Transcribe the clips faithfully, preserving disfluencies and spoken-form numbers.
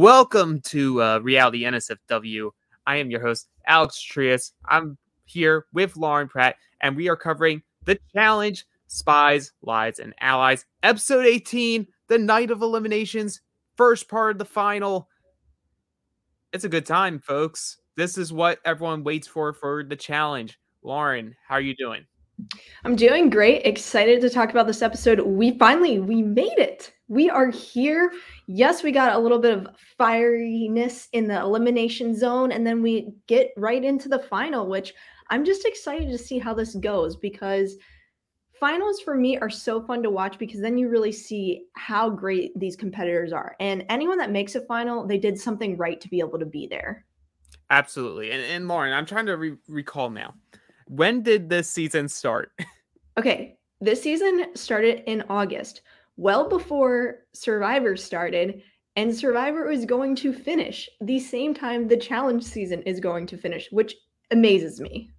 Welcome to uh, Reality N S F W. I am your host, Alex Trias. I'm here with Lauren Pratt, and we are covering The Challenge, Spies, Lies, and Allies, Episode eighteen, The Night of Eliminations, first part of the final. It's a good time, folks. This is what everyone waits for for The Challenge. Lauren, how are you doing? I'm doing great. Excited to talk about this episode. We finally, we made it. We are here. Yes, we got a little bit of fieriness in the elimination zone, and then we get right into the final, which I'm just excited to see how this goes because finals for me are so fun to watch because then you really see how great these competitors are. And anyone that makes a final, they did something right to be able to be there. Absolutely. And, and Lauren, I'm trying to re- recall now. When did this season start? Okay, this season started in August, well before Survivor started, and Survivor is going to finish the same time the challenge season is going to finish, which amazes me.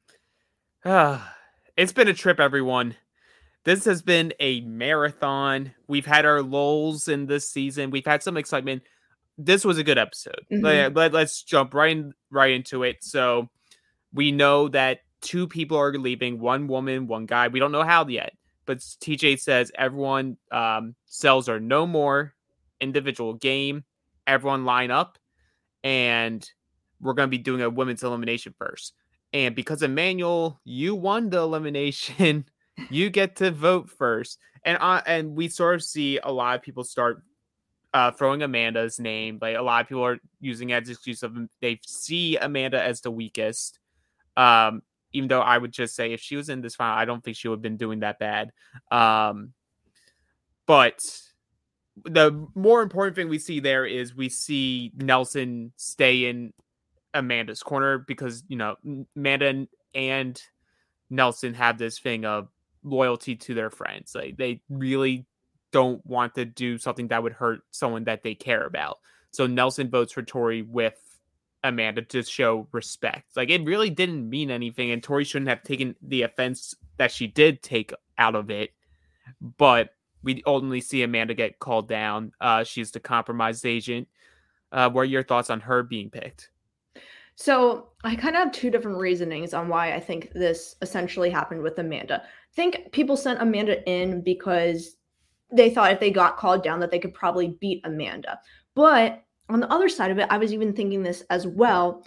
It's been a trip, everyone. This has been a marathon. We've had our lulls in this season. We've had some excitement. This was a good episode. Mm-hmm. Let, let, let's jump right, in, right into it. So we know that two people are leaving, one woman, one guy. We don't know how yet, but T J says everyone um, cells are no more, individual game, everyone line up, and we're going to be doing a women's elimination first. And because Emmanuel, you won the elimination, you get to vote first. And uh, and we sort of see a lot of people start uh, throwing Amanda's name. Like a lot of people are using it as an excuse of they see Amanda as the weakest. Um, even though I would just say if she was in this final, I don't think she would have been doing that bad. Um, but the more important thing we see there is we see Nelson stay in Amanda's corner because, you know, Amanda and Nelson have this thing of loyalty to their friends. Like they really don't want to do something that would hurt someone that they care about. So Nelson votes for Tori with Amanda to show respect. Like it really didn't mean anything, and Tori shouldn't have taken the offense that she did take out of it. But we only see Amanda get called down. Uh, she's the compromised agent. Uh, what are your thoughts on her being picked? So I kind of have two different reasonings on why I think this essentially happened with Amanda. I think people sent Amanda in because they thought if they got called down that they could probably beat Amanda. But on the other side of it, I was even thinking this as well.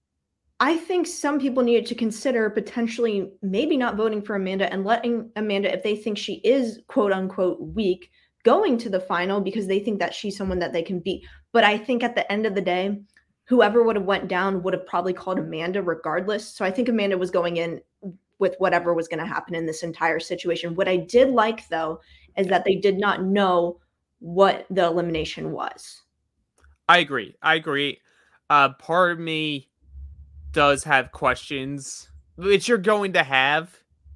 I think some people needed to consider potentially maybe not voting for Amanda and letting Amanda, if they think she is quote unquote weak, going to the final because they think that she's someone that they can beat. But I think at the end of the day, whoever would have went down would have probably called Amanda regardless. So I think Amanda was going in with whatever was going to happen in this entire situation. What I did like, though, is that they did not know what the elimination was. I agree. I agree. Uh, part of me does have questions, which you're going to have,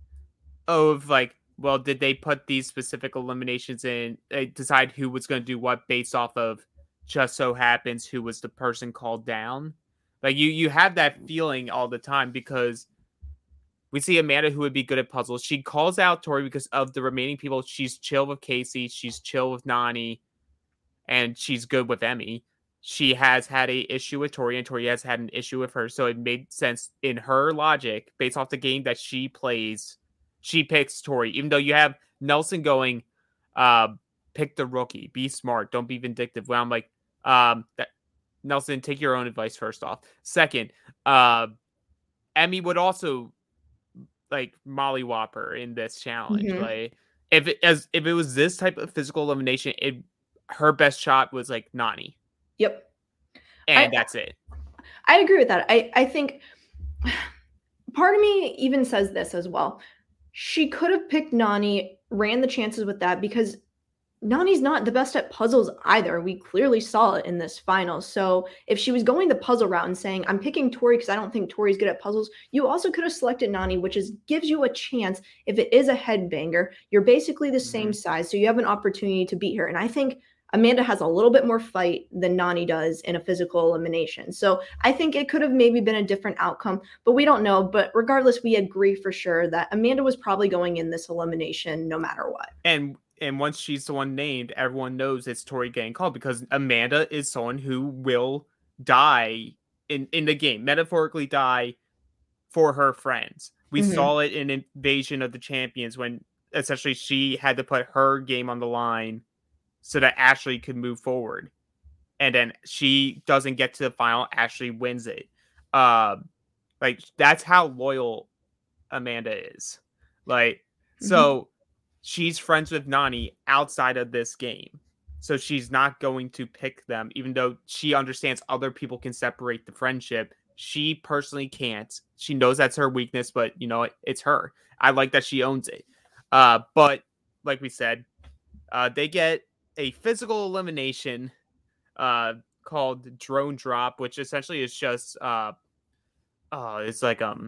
of like, well, did they put these specific eliminations in, uh, decide who was going to do what based off of just so happens who was the person called down? Like you, you have that feeling all the time because we see Amanda who would be good at puzzles. She calls out Tori because of the remaining people. She's chill with Casey. She's chill with Nany, and she's good with Emmy. She has had a issue with Tori, and Tori has had an issue with her. So it made sense in her logic, based off the game that she plays, she picks Tori. Even though you have Nelson going, uh, pick the rookie, be smart, don't be vindictive. Well, I'm like, um, that, Nelson, take your own advice first off. Second, uh, Emmy would also like mollywop her in this challenge. Mm-hmm. Like if it as if it was this type of physical elimination, it her best shot was like Nany. Yep. And I, that's it. I agree with that. I, I think part of me even says this as well. She could have picked Nany, ran the chances with that because Nany's not the best at puzzles either. We clearly saw it in this final. So if she was going the puzzle route and saying, I'm picking Tori because I don't think Tori's good at puzzles, you also could have selected Nany, which is gives you a chance. If it is a headbanger, you're basically the mm-hmm. same size. So you have an opportunity to beat her. And I think Amanda has a little bit more fight than Nany does in a physical elimination. So I think it could have maybe been a different outcome, but we don't know. But regardless, we agree for sure that Amanda was probably going in this elimination no matter what. And and once she's the one named, everyone knows it's Tori getting called because Amanda is someone who will die in, in the game, metaphorically die for her friends. We mm-hmm. saw it in Invasion of the Champions when essentially she had to put her game on the line so that Ashley could move forward. And then she doesn't get to the final, Ashley wins it. Uh, like, that's how loyal Amanda is. Like, mm-hmm. so she's friends with Nany outside of this game. So she's not going to pick them, even though she understands other people can separate the friendship. She personally can't. She knows that's her weakness, but, you know, it, it's her. I like that she owns it. Uh, but, like we said, uh, they get a physical elimination uh, called Drone Drop, which essentially is just... Uh, oh, it's like... um,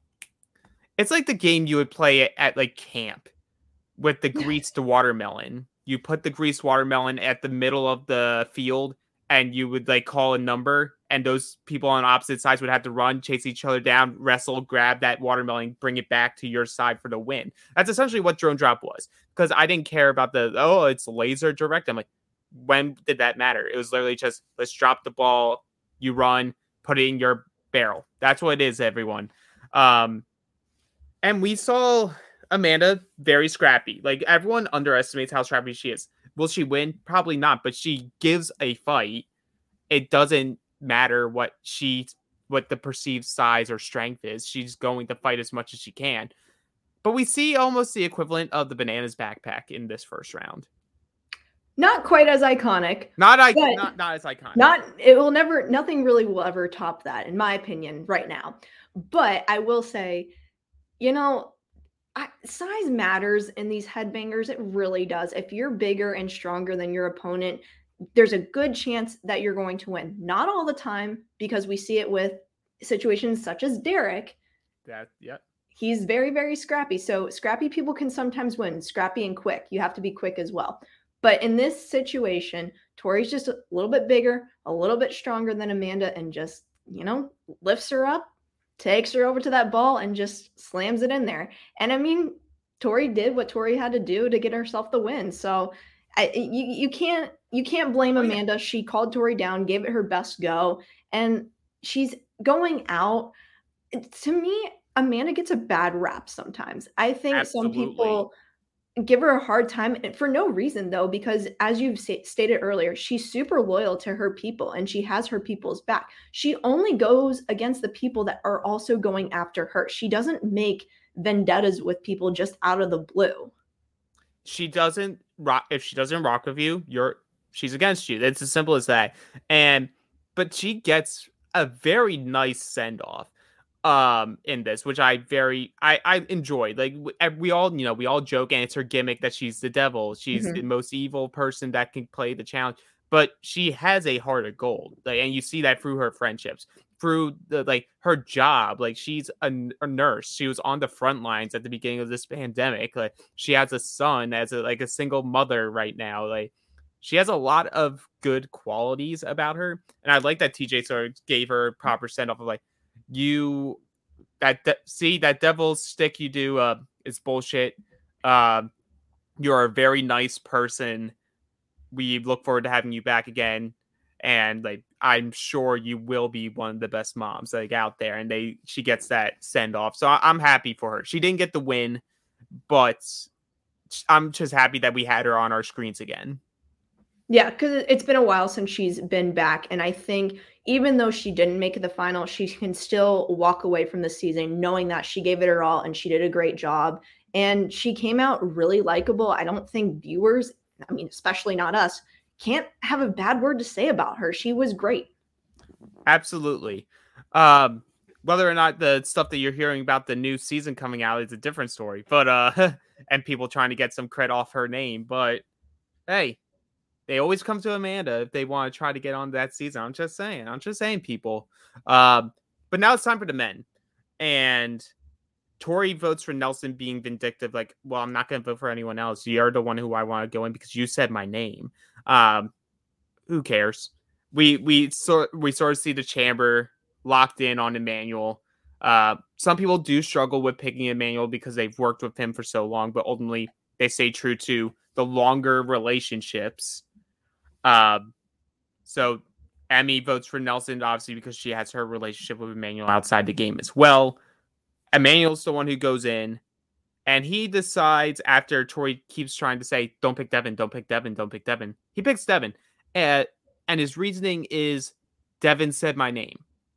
It's like the game you would play at, at like, camp with the greased watermelon. You put the greased watermelon at the middle of the field, and you would like call a number, and those people on opposite sides would have to run, chase each other down, wrestle, grab that watermelon, bring it back to your side for the win. That's essentially what Drone Drop was. Because I didn't care about the, oh, it's laser direct. I'm like, when did that matter? It was literally just, let's drop the ball, you run, put it in your barrel. That's what it is, everyone. Um, and we saw Amanda very scrappy. Like, everyone underestimates how scrappy she is. Will she win? Probably not, but she gives a fight. It doesn't matter what she, what the perceived size or strength is. She's going to fight as much as she can. But we see almost the equivalent of the Bananas backpack in this first round. Not quite as iconic. Not, I, not, not as iconic. Not, it will never, nothing really will ever top that, in my opinion, right now. But I will say, you know, I, size matters in these headbangers. It really does. If you're bigger and stronger than your opponent, there's a good chance that you're going to win. Not all the time, because we see it with situations such as Derek. That, yeah. He's very, very scrappy. So scrappy people can sometimes win. Scrappy and quick. You have to be quick as well. But in this situation, Tori's just a little bit bigger, a little bit stronger than Amanda, and just, you know, lifts her up, takes her over to that ball, and just slams it in there. And I mean, Tori did what Tori had to do to get herself the win. So I, you you can't you can't blame Amanda. She called Tori down, gave it her best go, and she's going out. To me, Amanda gets a bad rap sometimes. I think Absolutely. Some people give her a hard time for no reason, though, because as you've stated earlier, she's super loyal to her people and she has her people's back. She only goes against the people that are also going after her. She doesn't make vendettas with people just out of the blue. She doesn't rock. If she doesn't rock with you, you're she's against you. It's as simple as that. And but she gets a very nice send off um in this, which I very I I enjoyed. Like, we all, you know, we all joke, and it's her gimmick that she's the devil, she's mm-hmm. the most evil person that can play the challenge, but she has a heart of gold. Like, and you see that through her friendships, through the like her job. Like, she's a, a nurse. She was on the front lines at the beginning of this pandemic. Like, she has a son as a like a single mother right now. Like, she has a lot of good qualities about her, and I like that T J sort of gave her a proper send off of like, you that de- see that devil's stick you do uh is bullshit. Um you're a very nice person. We look forward to having you back again, and like, I'm sure you will be one of the best moms like out there. And they she gets that send off, so I- I'm happy for her. She didn't get the win, but I'm just happy that we had her on our screens again. Yeah, because it's been a while since she's been back. And I think even though she didn't make it the final, she can still walk away from the season knowing that she gave it her all and she did a great job. And she came out really likable. I don't think viewers, I mean, especially not us, can't have a bad word to say about her. She was great. Absolutely. Um, whether or not the stuff that you're hearing about the new season coming out is a different story. But uh, and people trying to get some credit off her name. But hey, they always come to Amanda if they want to try to get on that season. I'm just saying. I'm just saying, people. Um, but now it's time for the men. And Tori votes for Nelson being vindictive. Like, well, I'm not going to vote for anyone else. You're the one who I want to go in because you said my name. Um, who cares? We we sort we sort of see the chamber locked in on Emmanuel. Uh, some people do struggle with picking Emmanuel because they've worked with him for so long, but ultimately they stay true to the longer relationships. Um, so Emmy votes for Nelson, obviously, because she has her relationship with Emmanuel outside the game as well. Emmanuel's the one who goes in, and he decides after Tori keeps trying to say, don't pick Devin, don't pick Devin, don't pick Devin. He picks Devin. And, and his reasoning is, Devin said my name.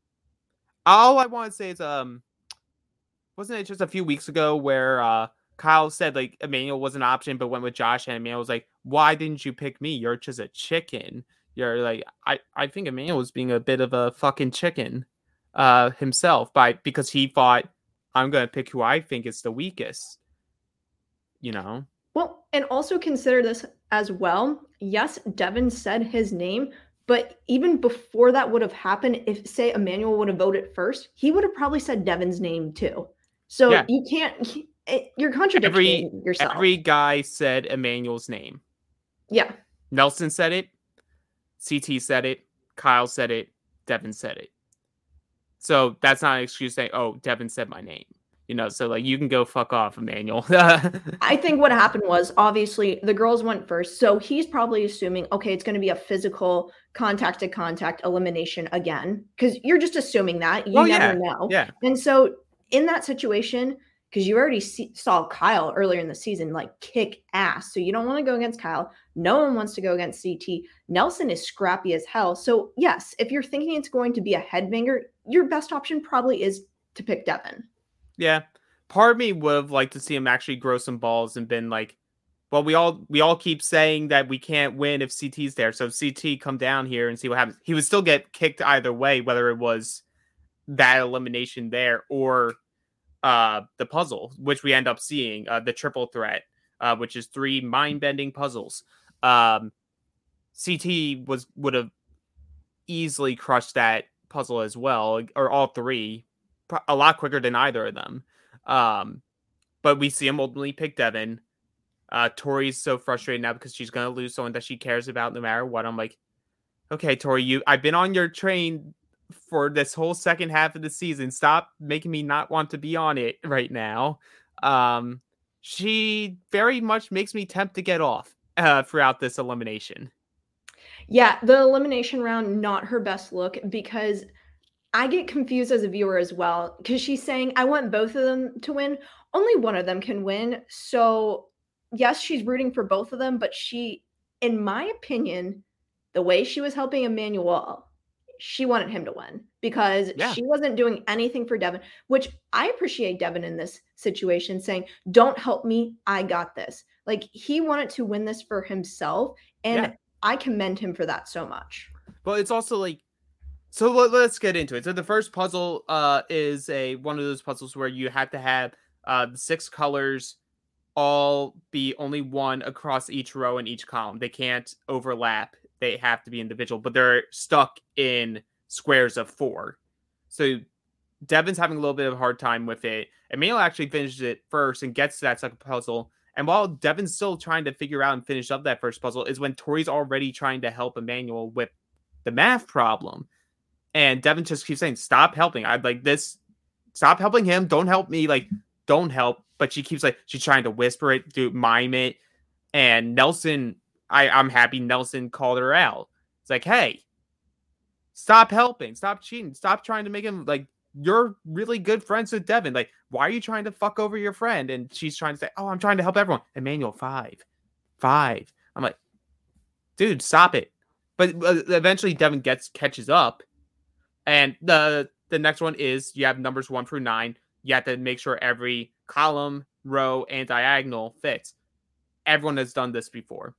All I want to say is, um, wasn't it just a few weeks ago where uh, Kyle said, like, Emmanuel was an option, but went with Josh, and Emmanuel was like, why didn't you pick me? You're just a chicken. You're like, I, I think Emmanuel was being a bit of a fucking chicken uh, himself by because he thought, I'm going to pick who I think is the weakest, you know? Well, and also consider this as well. Yes, Devin said his name, but even before that would have happened, if, say, Emmanuel would have voted first, he would have probably said Devin's name too. So yeah. you can't, you're contradicting every, yourself. Every guy said Emmanuel's name. Yeah. Nelson said it. C T said it. Kyle said it. Devin said it. So that's not an excuse saying, oh, Devin said my name. You know, so like you can go fuck off, Emmanuel. I think what happened was obviously the girls went first. So he's probably assuming, okay, it's going to be a physical contact to contact elimination again. Because you're just assuming that. You oh, never yeah. know. Yeah. And so in that situation, because you already see, saw Kyle earlier in the season, like kick ass. So you don't want to go against Kyle. No one wants to go against C T. Nelson is scrappy as hell. So yes, if you're thinking it's going to be a headbanger, your best option probably is to pick Devin. Yeah. Part of me would have liked to see him actually grow some balls and been like, well, we all we all keep saying that we can't win if C T's there. So C T, come down here and see what happens. He would still get kicked either way, whether it was that elimination there or uh, the puzzle, which we end up seeing, uh, the triple threat, uh, which is three mind-bending puzzles. Um, C T was would have easily crushed that puzzle as well, or all three, a lot quicker than either of them. Um, but we see him ultimately pick Devin. Uh, Tori's so frustrated now because she's going to lose someone that she cares about no matter what. I'm like, okay, Tori, you, I've been on your train for this whole second half of the season. Stop making me not want to be on it right now. Um, she very much makes me tempt to get off uh, throughout this elimination. Yeah, the elimination round, not her best look, because I get confused as a viewer as well, because she's saying, I want both of them to win. Only one of them can win. So yes, she's rooting for both of them, but she, in my opinion, the way she was helping Emmanuel, she wanted him to win because yeah. she wasn't doing anything for Devin, which I appreciate Devin in this situation saying, don't help me. I got this. Like he wanted to win this for himself. And yeah. I commend him for that so much. But it's also like, so let, let's get into it. So the first puzzle uh, is a, one of those puzzles where you have to have uh, the six colors all be only one across each row and each column. They can't overlap. They have to be individual, but they're stuck in squares of four. So Devin's having a little bit of a hard time with it. Emmanuel actually finishes it first and gets to that second puzzle. And while Devin's still trying to figure out and finish up that first puzzle is when Tori's already trying to help Emmanuel with the math problem. And Devin just keeps saying, stop helping. I'd like this. Stop helping him. Don't help me. Like, don't help. But she keeps like, she's trying to whisper it, do mime it. And Nelson, I, I'm happy Nelson called her out. It's like, hey, stop helping. Stop cheating. Stop trying to make him like, you're really good friends with Devin. Like, why are you trying to fuck over your friend? And she's trying to say, oh, I'm trying to help everyone. Emmanuel, five. Five. I'm like, dude, stop it. But uh, eventually Devin gets catches up. And the the next one is you have numbers one through nine. You have to make sure every column, row, and diagonal fits. Everyone has done this before.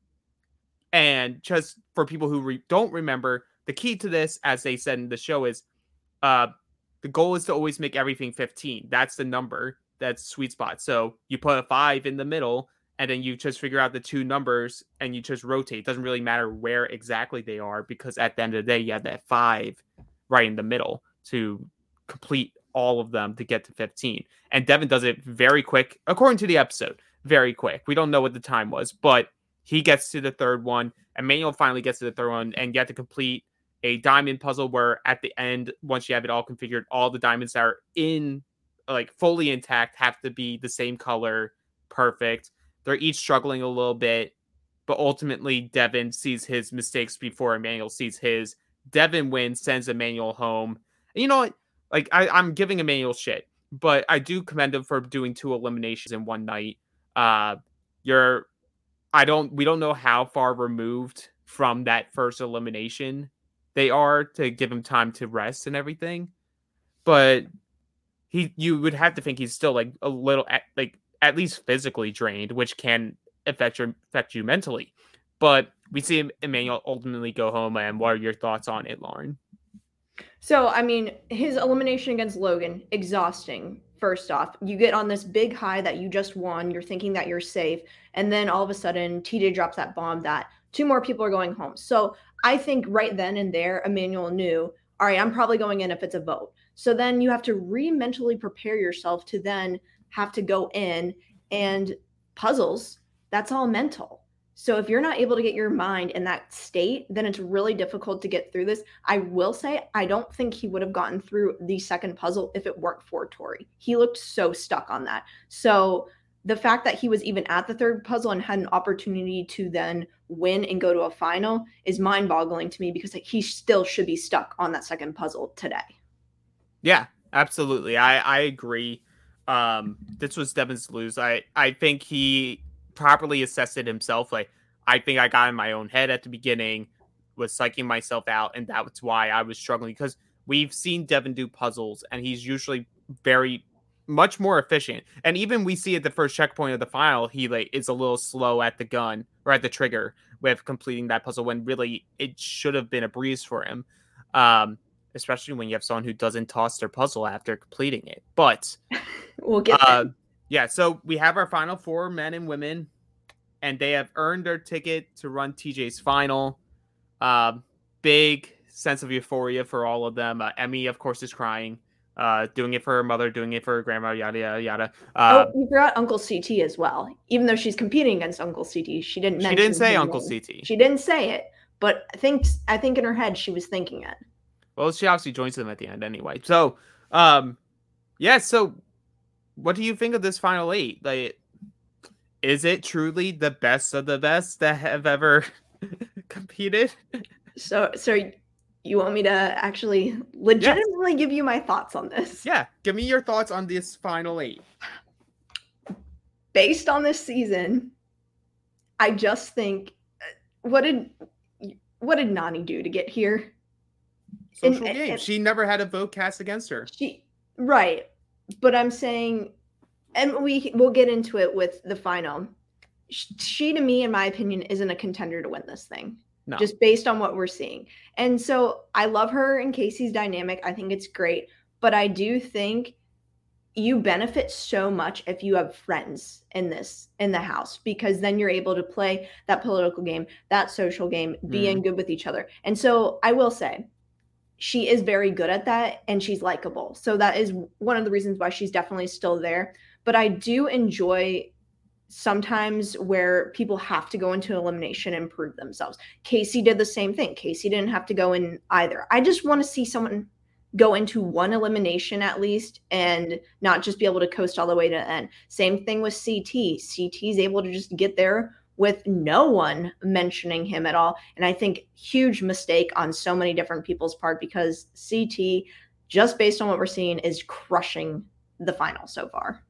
And just for people who re- don't remember, the key to this, as they said in the show, is uh, the goal is to always make everything fifteen. That's the number. That's sweet spot. So you put a five in the middle, and then you just figure out the two numbers, and you just rotate. It doesn't really matter where exactly they are, because at the end of the day, you have that five right in the middle to complete all of them to get to fifteen. And Devin does it very quick, according to the episode, very quick. We don't know what the time was, but he gets to the third one. Emmanuel finally gets to the third one, and you have to complete a diamond puzzle where at the end, once you have it all configured, all the diamonds that are in, like, fully intact have to be the same color, perfect. They're each struggling a little bit, but ultimately Devin sees his mistakes before Emmanuel sees his. Devin wins, sends Emmanuel home. And you know what? Like, I, I'm giving Emmanuel shit, but I do commend him for doing two eliminations in one night. Uh, you're, I don't, we don't know how far removed from that first elimination they are to give him time to rest and everything. But he, you would have to think he's still like a little, like at least physically drained, which can affect your affect you mentally. But we see Emmanuel ultimately go home. And what are your thoughts on it, Lauren? So, I mean, his elimination against Logan, exhausting. First off, you get on this big high that you just won. You're thinking that you're safe. And then all of a sudden, T J drops that bomb that two more people are going home. So I think right then and there, Emmanuel knew, all right, I'm probably going in if it's a vote. So then you have to re-mentally prepare yourself to then have to go in, and puzzles, that's all mental. So if you're not able to get your mind in that state, then it's really difficult to get through this. I will say, I don't think he would have gotten through the second puzzle if it weren't for Tori. He looked so stuck on that. So the fact that he was even at the third puzzle and had an opportunity to then win and go to a final is mind-boggling to me, because he still should be stuck on that second puzzle today. Yeah, absolutely. I, I agree. Um, this was Devin's lose. I, I think he properly assessed it himself. Like, I think I got in my own head at the beginning, was psyching myself out, and that's why I was struggling, because we've seen Devin do puzzles and he's usually very much more efficient. And even we see at the first checkpoint of the final, he like is a little slow at the gun or at the trigger with completing that puzzle, when really it should have been a breeze for him. Um, especially when you have someone who doesn't toss their puzzle after completing it. But we'll get uh, yeah, so we have our final four men and women, and they have earned their ticket to run T J's final. Uh, big sense of euphoria for all of them. Uh, Emmy, of course, is crying, uh, doing it for her mother, doing it for her grandma, yada, yada, yada. Uh, oh, you forgot Uncle C T as well. Even though she's competing against Uncle C T, she didn't mention She didn't say him Uncle name. C T. She didn't say it, but I think, I think in her head, she was thinking it. Well, she obviously joins them at the end anyway. So, um, yeah, so what do you think of this final eight? Like, is it truly the best of the best that have ever competed? So, so you want me to actually legitimately yes. give you my thoughts on this? Yeah, give me your thoughts on this final eight. Based on this season, I just think, what did what did Nany do to get here? Social and, game. And she never had a vote cast against her. She right, but I'm saying, and we we'll get into it with the final. She, to me, in my opinion, isn't a contender to win this thing. No. Just based on what we're seeing. And so I love her and Casey's dynamic. I think it's great, but I do think you benefit so much if you have friends in this, in the house, because then you're able to play that political game, that social game, being mm. good with each other. And so I will say, she is very good at that, and she's likable. So that is one of the reasons why she's definitely still there. But I do enjoy sometimes where people have to go into elimination and prove themselves. Casey did the same thing. Casey didn't have to go in either. I just want to see someone go into one elimination at least and not just be able to coast all the way to the end. Same thing with C T. C T is able to just get there with no one mentioning him at all. And I think huge mistake on so many different people's part, because C T, just based on what we're seeing, is crushing the final so far.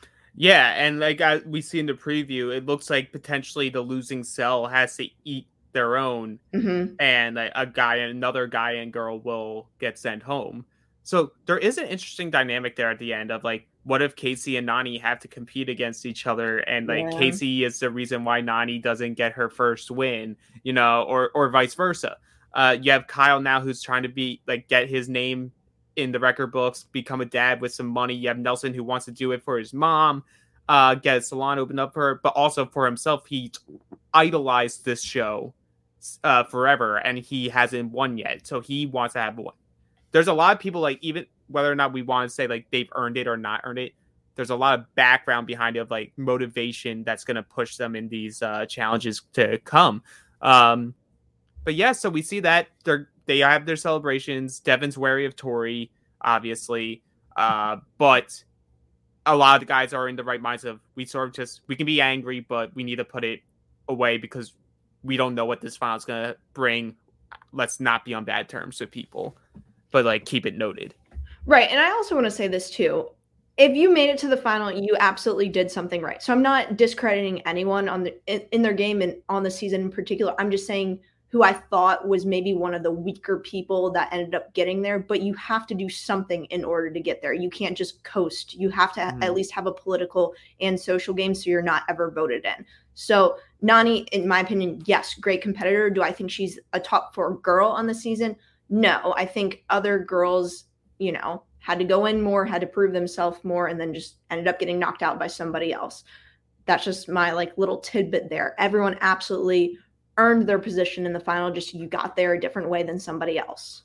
Yeah, and like I, we see in the preview, it looks like potentially the losing cell has to eat their own, mm-hmm. and like, a guy, another guy and girl will get sent home. So there is an interesting dynamic there at the end of like, what if Casey and Nany have to compete against each other, and like yeah. Casey is the reason why Nany doesn't get her first win, you know, or or vice versa. Uh, you have Kyle now who's trying to be like get his name in the record books, become a dad with some money. You have Nelson who wants to do it for his mom, uh, get a salon opened up for her, but also for himself. He idolized this show uh, forever, and he hasn't won yet, so he wants to have one. There's a lot of people, like, even whether or not we want to say like they've earned it or not earned it, there's a lot of background behind it of like motivation that's going to push them in these uh, challenges to come. Um, but yeah, so we see that they're, they have their celebrations. Devin's wary of Tori, obviously. Uh, but a lot of the guys are in the right minds of we sort of just, we can be angry, but we need to put it away because we don't know what this final is going to bring. Let's not be on bad terms with people, but like keep it noted. Right. And I also want to say this too. If you made it to the final, you absolutely did something right. So I'm not discrediting anyone on the in, in their game and on the season in particular. I'm just saying who I thought was maybe one of the weaker people that ended up getting there. But you have to do something in order to get there. You can't just coast. You have to mm-hmm. at least have a political and social game so you're not ever voted in. So Nany, in my opinion, yes, great competitor. Do I think she's a top four girl on the season? No. I think other girls, you know, had to go in more, had to prove themselves more, and then just ended up getting knocked out by somebody else. That's just my like little tidbit there. Everyone absolutely earned their position in the final, just you got there a different way than somebody else.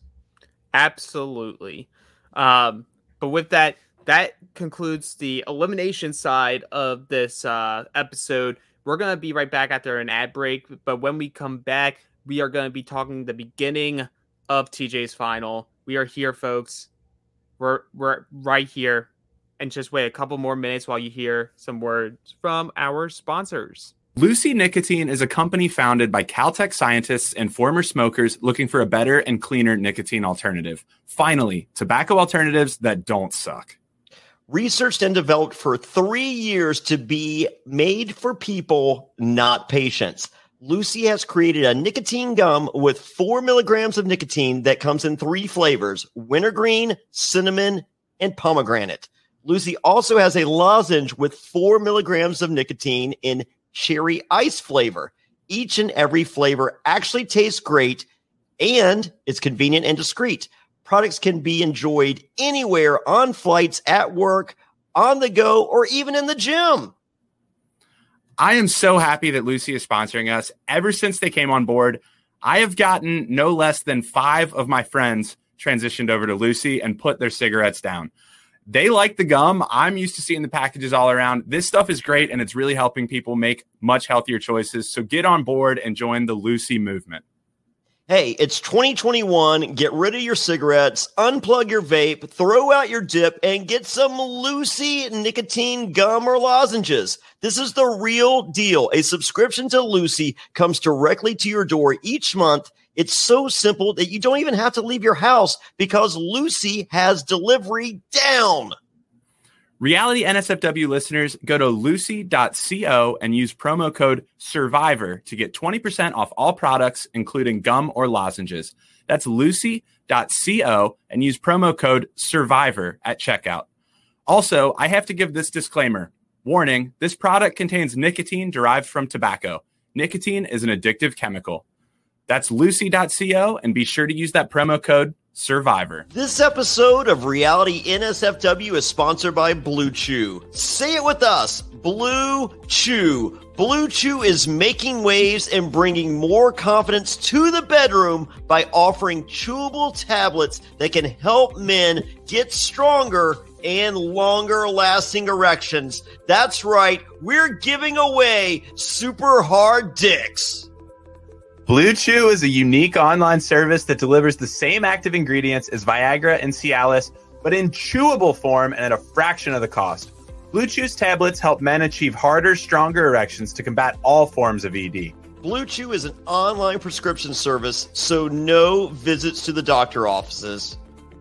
Absolutely. Um, but with that, that concludes the elimination side of this uh, episode. We're going to be right back after an ad break, but when we come back, we are going to be talking the beginning of T J's final. We are here, folks. We're we're right here, and just wait a couple more minutes while you hear some words from our sponsors. Lucy Nicotine is a company founded by Caltech scientists and former smokers looking for a better and cleaner nicotine alternative. Finally, tobacco alternatives that don't suck. Researched and developed for three years to be made for people, not patients. Lucy has created a nicotine gum with four milligrams of nicotine that comes in three flavors: wintergreen, cinnamon, and pomegranate. Lucy also has a lozenge with four milligrams of nicotine in cherry ice flavor. Each and every flavor actually tastes great, and it's convenient and discreet. Products can be enjoyed anywhere, on flights, at work, on the go, or even in the gym. I am so happy that Lucy is sponsoring us. Ever since they came on board, I have gotten no less than five of my friends transitioned over to Lucy and put their cigarettes down. They like the gum. I'm used to seeing the packages all around. This stuff is great, and it's really helping people make much healthier choices. So get on board and join the Lucy movement. Hey, it's twenty twenty-one. Get rid of your cigarettes, unplug your vape, throw out your dip, and get some Lucy nicotine gum or lozenges. This is the real deal. A subscription to Lucy comes directly to your door each month. It's so simple that you don't even have to leave your house because Lucy has delivery down. Reality N S F W listeners, go to lucy dot co and use promo code SURVIVOR to get twenty percent off all products, including gum or lozenges. That's lucy dot co and use promo code SURVIVOR at checkout. Also, I have to give this disclaimer. Warning, this product contains nicotine derived from tobacco. Nicotine is an addictive chemical. That's lucy dot co, and be sure to use that promo code SURVIVOR. This episode of Reality N S F W is sponsored by Blue Chew. Say it with us, Blue Chew. Blue Chew is making waves and bringing more confidence to the bedroom by offering chewable tablets that can help men get stronger and longer lasting erections. That's right, we're giving away super hard dicks. Blue Chew is a unique online service that delivers the same active ingredients as Viagra and Cialis, but in chewable form and at a fraction of the cost. Blue Chew's tablets help men achieve harder, stronger erections to combat all forms of E D. Blue Chew is an online prescription service, so no visits to the doctor offices,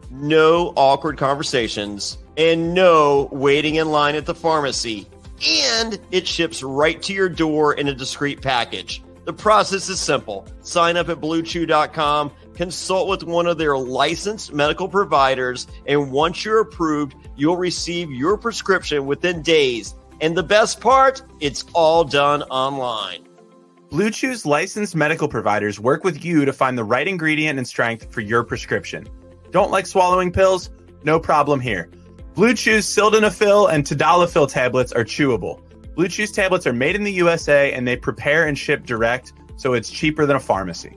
no awkward conversations, and no waiting in line at the pharmacy. And it ships right to your door in a discreet package. The process is simple. Sign up at blue chew dot com, consult with one of their licensed medical providers, and once you're approved, you'll receive your prescription within days. And the best part, it's all done online. Blue Chew's licensed medical providers work with you to find the right ingredient and strength for your prescription. Don't like swallowing pills? No problem here. Blue Chew's sildenafil and tadalafil tablets are chewable. Blue Chew's tablets are made in the U S A and they prepare and ship direct, so it's cheaper than a pharmacy.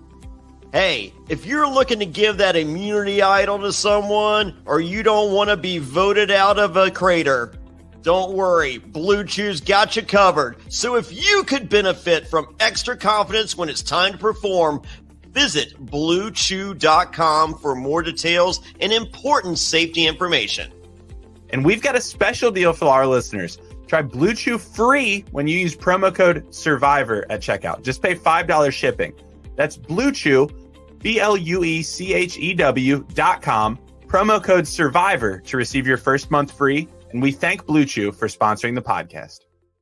Hey, if you're looking to give that immunity idol to someone, or you don't want to be voted out of a crater, don't worry, Blue Chew's got you covered. So if you could benefit from extra confidence when it's time to perform, visit blue chew dot com for more details and important safety information. And we've got a special deal for our listeners. Try Blue Chew free when you use promo code SURVIVOR at checkout. Just pay five dollars shipping. That's Blue Chew, B L U E C H E W dot com, promo code SURVIVOR to receive your first month free. And we thank Blue Chew for sponsoring the podcast.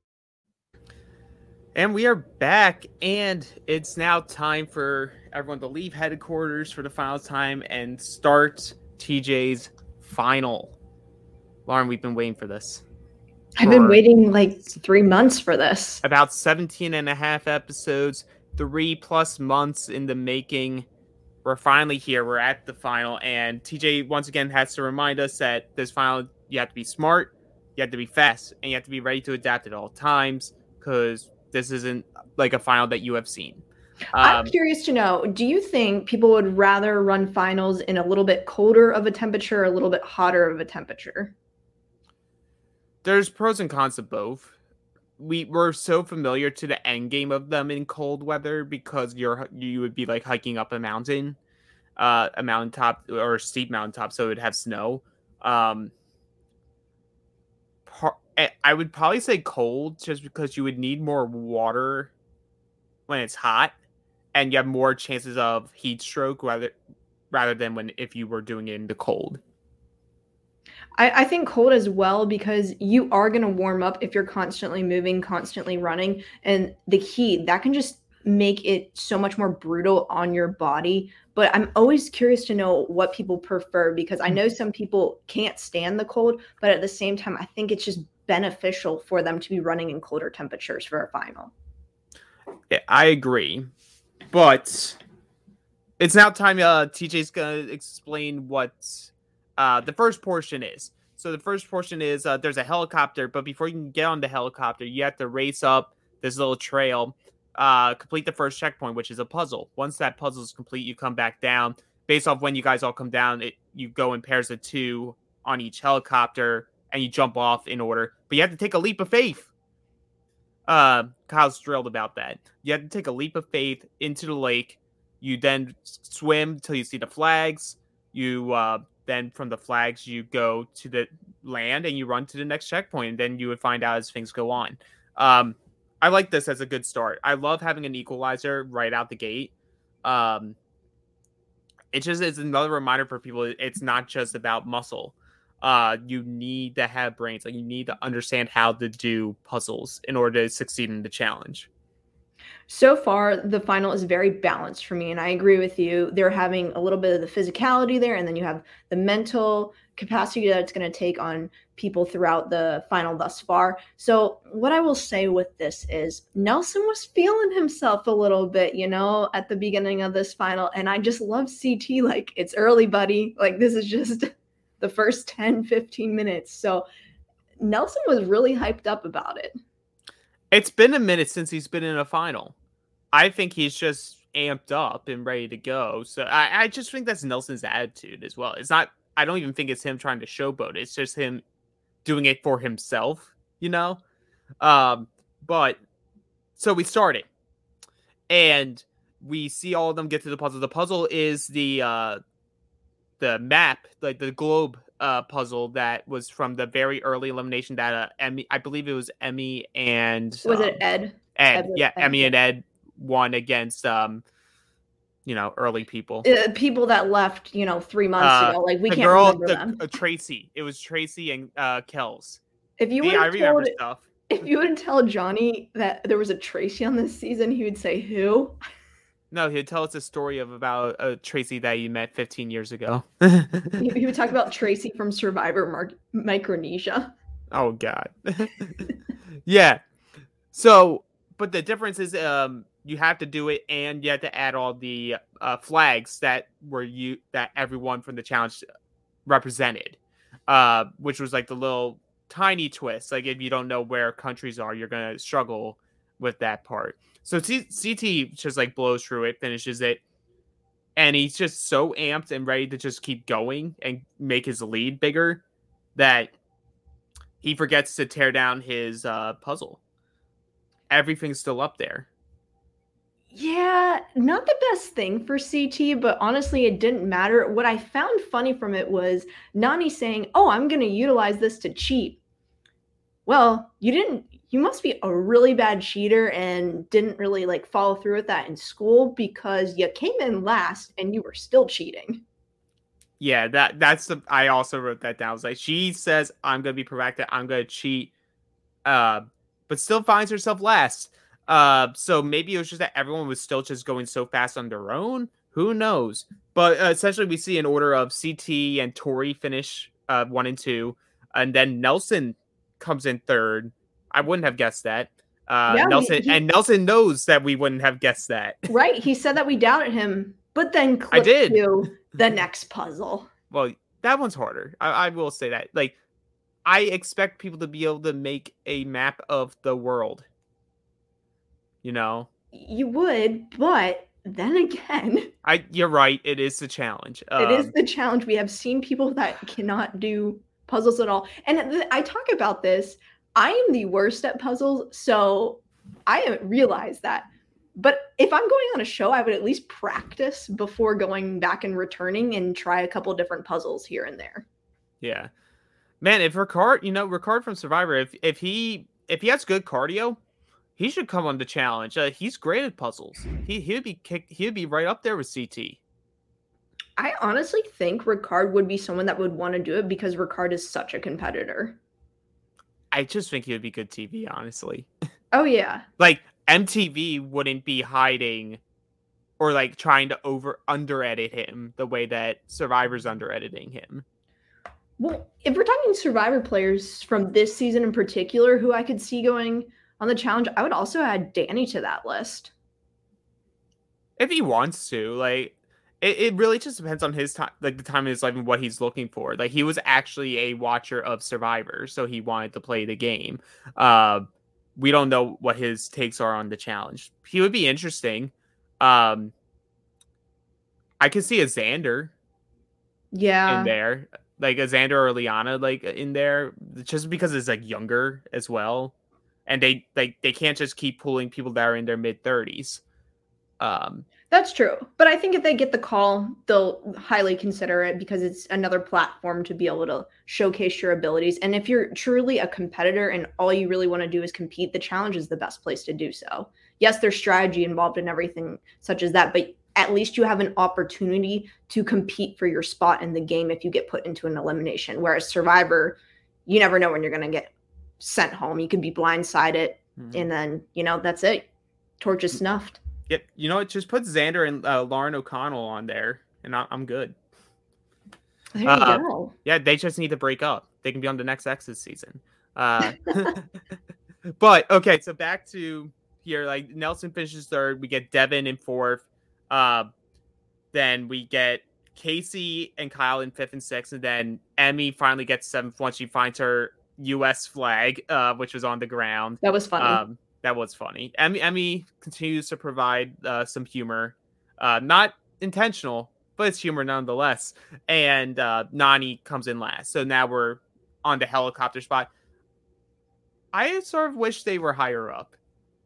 And we are back, and it's now time for everyone to leave headquarters for the final time and start T J's final. Lauren, we've been waiting for this. I've been waiting like three months for this. About seventeen and a half episodes, three plus months in the making. We're finally here. We're at the final, and T J once again has to remind us that this final, you have to be smart, you have to be fast, and you have to be ready to adapt at all times, because this isn't like a final that you have seen. Um, I'm curious to know, do you think people would rather run finals in a little bit colder of a temperature or a little bit hotter of a temperature? There's pros and cons of both. We were so familiar to the end game of them in cold weather because you're you would be like hiking up a mountain, uh, a mountaintop or a steep mountaintop, so it would have snow. Um, par- I would probably say cold just because you would need more water when it's hot, and you have more chances of heat stroke rather rather than when if you were doing it in the cold. I, I think cold as well, because you are going to warm up if you're constantly moving, constantly running, and the heat, that can just make it so much more brutal on your body. But I'm always curious to know what people prefer, because I know some people can't stand the cold, but at the same time, I think it's just beneficial for them to be running in colder temperatures for a final. Yeah, I agree, but it's now time. Uh, T J's going to explain what Uh, the first portion is. So the first portion is uh, there's a helicopter, but before you can get on the helicopter, you have to race up this little trail, uh, complete the first checkpoint, which is a puzzle. Once that puzzle is complete, you come back down. Based off when you guys all come down, it you go in pairs of two on each helicopter, and you jump off in order. But you have to take a leap of faith. Uh, Kyle's thrilled about that. You have to take a leap of faith into the lake. You then swim till you see the flags. You uh, Then from the flags, you go to the land and you run to the next checkpoint. And then you would find out as things go on. Um, I like this as a good start. I love having an equalizer right out the gate. Um, it just is another reminder for people. It's not just about muscle. Uh, you need to have brains. Like you need to understand how to do puzzles in order to succeed in the challenge. So far, the final is very balanced for me, and I agree with you. They're having a little bit of the physicality there, and then you have the mental capacity that it's going to take on people throughout the final thus far. So what I will say with this is Nelson was feeling himself a little bit, you know, at the beginning of this final, and I just love C T. Like, it's early, buddy. Like, this is just the first ten, fifteen minutes. So Nelson was really hyped up about it. It's been a minute since he's been in a final. I think he's just amped up and ready to go. So I, I just think that's Nelson's attitude as well. It's not, I don't even think it's him trying to showboat. It's just him doing it for himself, you know? Um, but so we started and we see all of them get to the puzzle. The puzzle is the, uh, the map, like the globe uh, puzzle that was from the very early elimination that uh, Emmy, I believe it was Emmy and was um, it Ed? Ed, Ed yeah, Ed, Emmy yeah. and Ed won against um, you know, early people, uh, people that left, you know, three months uh, ago. Like we the can't girl, remember the, them. Uh, Tracy, it was Tracy and uh, Kells. If you See, would I have remember told, stuff. if you would tell Johnny that there was a Tracy on this season, he would say who? No, he'd tell us a story of about a uh, Tracy that you met fifteen years ago. he, he would talk about Tracy from Survivor Mar- Micronesia. Oh God. Yeah. So, but the difference is, um, you have to do it, and you have to add all the uh, flags that were you that everyone from the challenge represented, uh, which was like the little tiny twist. Like if you don't know where countries are, you're gonna struggle with that part. So C- CT just like blows through it, finishes it, and he's just so amped and ready to just keep going and make his lead bigger that he forgets to tear down his uh, puzzle. Everything's still up there. Yeah, not the best thing for C T, but honestly, it didn't matter. What I found funny from it was Nany saying, "Oh, I'm going to utilize this to cheat." Well, you didn't. You must be a really bad cheater and didn't really like follow through with that in school because you came in last and you were still cheating. Yeah, that that's the. I also wrote that down. I was like, she says, "I'm going to be proactive. I'm going to cheat," uh, but still finds herself last. Uh, so maybe it was just that everyone was still just going so fast on their own. Who knows? But uh, essentially, we see an order of C T and Tori finish uh, one and two, and then Nelson comes in third. I wouldn't have guessed that. Uh, Yeah, Nelson he- he- and Nelson knows that we wouldn't have guessed that. Right? He said that we doubted him, but then clicked did. to the next puzzle. Well, that one's harder. I, I will say that. Like, I expect people to be able to make a map of the world. You know, You would, but then again, I you're right. It is the challenge. Um, it is the challenge. We have seen people that cannot do puzzles at all. And th- I talk about this. I am the worst at puzzles, so I realize that. But if I'm going on a show, I would at least practice before going back and returning and try a couple different puzzles here and there. Yeah, man. If Ricard, you know, Ricard from Survivor, if if he if he has good cardio, he should come on the challenge. Uh, he's great at puzzles. He he'd be kicked. He'd be right up there with C T. I honestly think Ricard would be someone that would want to do it because Ricard is such a competitor. I just think he would be good T V, honestly. Oh, yeah. Like M T V wouldn't be hiding or like trying to over under edit him the way that Survivor's under editing him. Well, if we're talking Survivor players from this season in particular who I could see going on the challenge, I would also add Danny to that list. If he wants to, like, it, it really just depends on his time, like the time of his life and what he's looking for. Like, he was actually a watcher of Survivor, so he wanted to play the game. Uh, we don't know what his takes are on the challenge. He would be interesting. Um, I could see a Xander Yeah. in there, like a Xander or Liana, like in there, just because it's like younger as well, and they like they can't just keep pulling people that are in their mid thirties. Um, That's true. But I think if they get the call, they'll highly consider it because it's another platform to be able to showcase your abilities. And if you're truly a competitor and all you really want to do is compete, the challenge is the best place to do so. Yes, there's strategy involved in everything such as that, but at least you have an opportunity to compete for your spot in the game if you get put into an elimination. Whereas Survivor, you never know when you're going to get sent home. You could be blindsided, mm-hmm. and then, you know, that's it. Torch is snuffed. Yep, you know what? Just put Xander and uh, Lauren O'Connell on there, and I- I'm good. There you uh, go. Yeah, they just need to break up. They can be on the next X's season. Uh, but okay, so back to here. Like Nelson finishes third. We get Devin in fourth. Uh, then we get Casey and Kyle in fifth and sixth, and then Emmy finally gets seventh once she finds her U S flag, uh, which was on the ground. That was funny. Um, That was funny. Emmy, Emmy continues to provide uh, some humor. Uh, not intentional, but it's humor nonetheless. And uh, Nany comes in last. So now we're on the helicopter spot. I sort of wish they were higher up.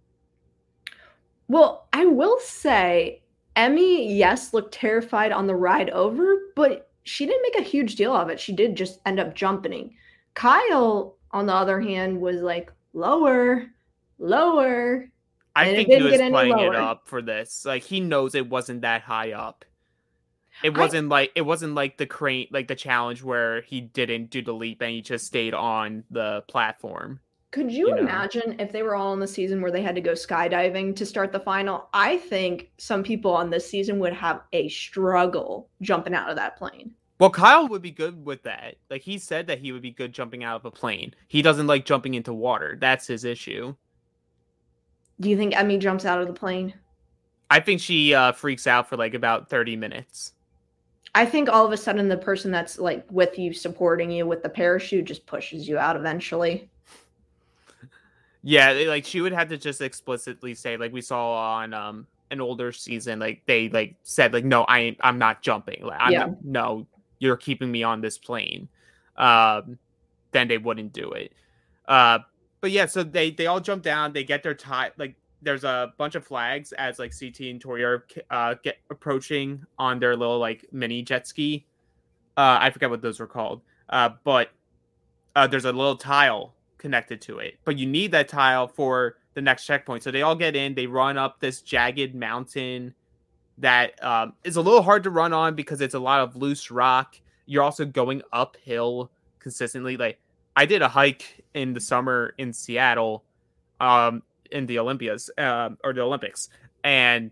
Well, I will say, Emmy, yes, looked terrified on the ride over, but she didn't make a huge deal of it. She did just end up jumping. Kyle, on the other hand, was like, lower. Lower. I think he was playing it up for this. Like he knows it wasn't that high up. It wasn't I, like it wasn't like the crane, like the challenge where he didn't do the leap and he just stayed on the platform. Could you, you know? imagine if they were all in the season where they had to go skydiving to start the final? I think some people on this season would have a struggle jumping out of that plane. Well, Kyle would be good with that. Like he said that he would be good jumping out of a plane. He doesn't like jumping into water. That's his issue. Do you think Emmy jumps out of the plane? I think she uh, freaks out for like about thirty minutes. I think all of a sudden the person that's like with you, supporting you with the parachute just pushes you out eventually. Yeah, like she would have to just explicitly say, like we saw on um, an older season, like they like said, like no, I ain't, I'm not jumping. Like I'm yeah. not, no, you're keeping me on this plane. Um, then they wouldn't do it. Uh, But yeah, so they, they all jump down. They get their tie. Like there's a bunch of flags as like C T and Tori are uh, get approaching on their little like mini jet ski. Uh, I forget what those were called, uh, but uh, there's a little tile connected to it. But you need that tile for the next checkpoint. So they all get in. They run up this jagged mountain that um, is a little hard to run on because it's a lot of loose rock. You're also going uphill consistently. Like I did a hike in the summer in Seattle, um, in the Olympias uh, or the Olympics, and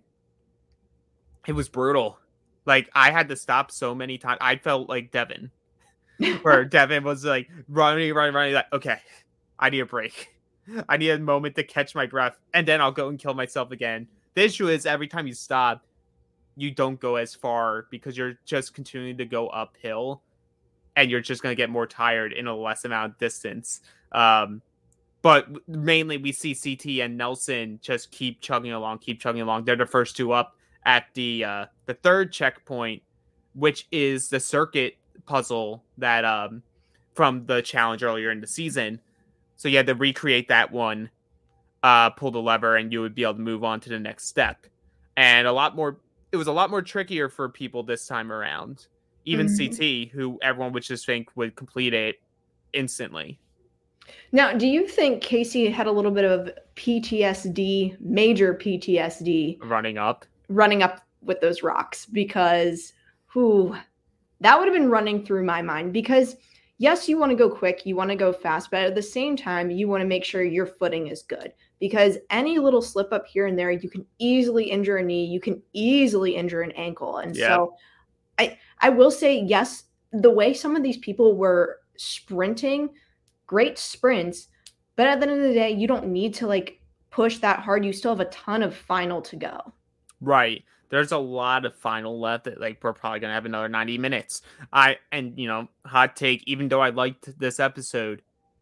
it was brutal. Like I had to stop so many times. I felt like Devin, where Devin was like running, running, running. Like, okay, I need a break. I need a moment to catch my breath, and then I'll go and kill myself again. The issue is every time you stop, you don't go as far because you're just continuing to go uphill, and you're just going to get more tired in a less amount of distance. Um, but mainly we see C T and Nelson just keep chugging along, keep chugging along. They're the first two up at the uh, the third checkpoint, which is the circuit puzzle that um, from the challenge earlier in the season. So you had to recreate that one, uh, pull the lever, and you would be able to move on to the next step. And a lot more, it was a lot more trickier for people this time around. Even mm-hmm. C T, who everyone would just think would complete it instantly. Now, do you think Casey had a little bit of P T S D, major P T S D, running up, running up with those rocks? Because, whew, that would have been running through my mind. Because yes, you want to go quick, you want to go fast, but at the same time, you want to make sure your footing is good. Because any little slip up here and there, you can easily injure a knee, you can easily injure an ankle. And yeah. so I I will say, yes, the way some of these people were sprinting, great sprints, but at the end of the day, you don't need to like push that hard. You still have a ton of final to go. Right. There's a lot of final left. Like we're probably gonna have another ninety minutes. I and you know, hot take. Even though I liked this episode,